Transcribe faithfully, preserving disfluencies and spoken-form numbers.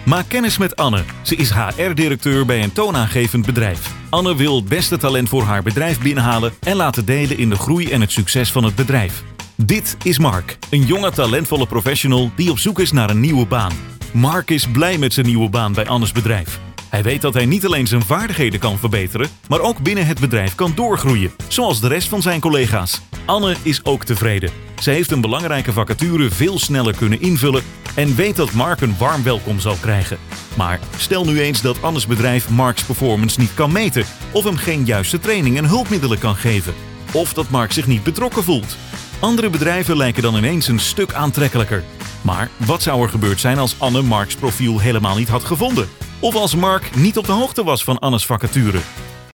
Maak kennis met Anne. Ze is H R-directeur bij een toonaangevend bedrijf. Anne wil het beste talent voor haar bedrijf binnenhalen en laten delen in de groei en het succes van het bedrijf. Dit is Mark, een jonge talentvolle professional die op zoek is naar een nieuwe baan. Mark is blij met zijn nieuwe baan bij Anne's bedrijf. Hij weet dat hij niet alleen zijn vaardigheden kan verbeteren, maar ook binnen het bedrijf kan doorgroeien, zoals de rest van zijn collega's. Anne is ook tevreden. Ze heeft een belangrijke vacature veel sneller kunnen invullen en weet dat Mark een warm welkom zal krijgen. Maar stel nu eens dat Anne's bedrijf Mark's performance niet kan meten, of hem geen juiste training en hulpmiddelen kan geven. Of dat Mark zich niet betrokken voelt. Andere bedrijven lijken dan ineens een stuk aantrekkelijker. Maar wat zou er gebeurd zijn als Anne Mark's profiel helemaal niet had gevonden? Of als Mark niet op de hoogte was van Anne's vacature?